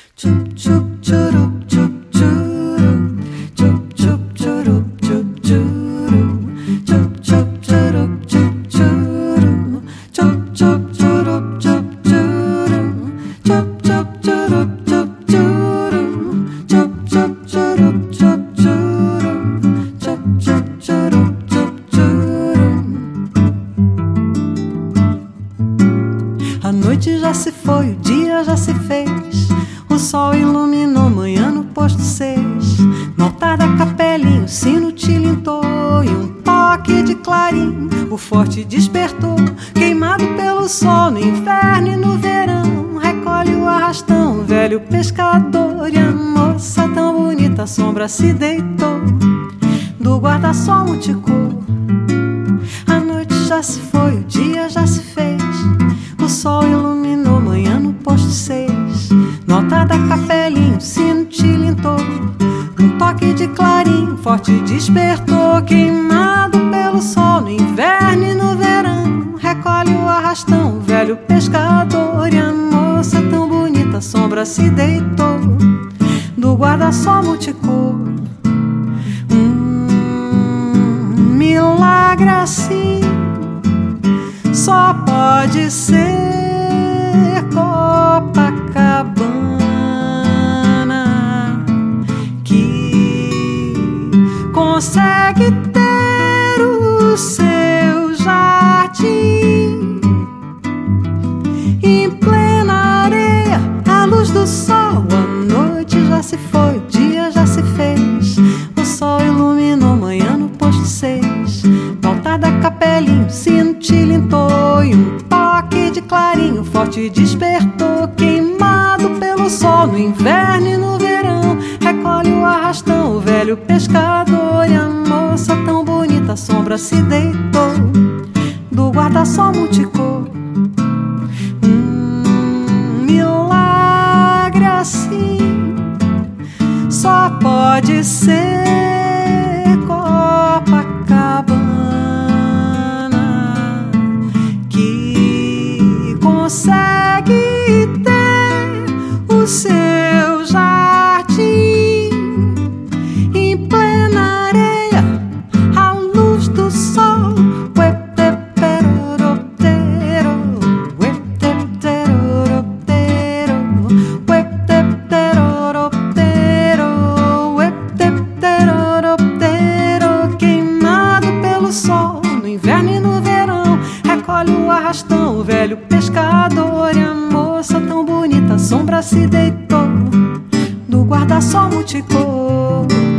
Chup chup churup chup churup, chup chup churup chup churup, chup chup churup chup churup, chup chup churup chup churup, chup chup churup chup churup, chup chup churup chup churup, chup chup churup chup churup. A noite já se foi, o dia já se fez. O sol iluminou manhã no posto 6. No altar da capelinha o sino tilintou e um toque de clarim o forte despertou. Queimado pelo sol no inverno e no verão, recolhe o arrastão o velho pescador. E a moça tão bonita à sombra se deitou do guarda-sol multicor. A noite já se foi, o dia já se fez. O sol iluminou manhã no posto 6. No altar da capelinha o sino tilintou, um toque de clarim forte despertou. Queimado pelo sol no inverno e no verão, recolhe o arrastão o velho pescador. E a moça tão bonita à sombra se deitou do guarda-sol multicor. Milagre assim só pode ser Copacabana, que consegue ter o seu jardim em plena areia, à luz do sol. A noite já se foi, o dia já se fez. O sol iluminou manhã no posto 6. No altar da capelinha o sino tilintou e um toque de clarim forte despertou. Queimado pelo sol no inverno e no verão, recolhe o arrastão o velho pescador. E a moça tão bonita à sombra se deitou do guarda-sol multicor. Milagre assim só pode ser Copacabana, que consegue ter o seu jardim em plena areia, à luz do sol. Queimado pelo sol no inverno e no verão, recolhe o arrastão o velho pescador. E a moça tão bonita à sombra se deitou do guarda-sol multicor.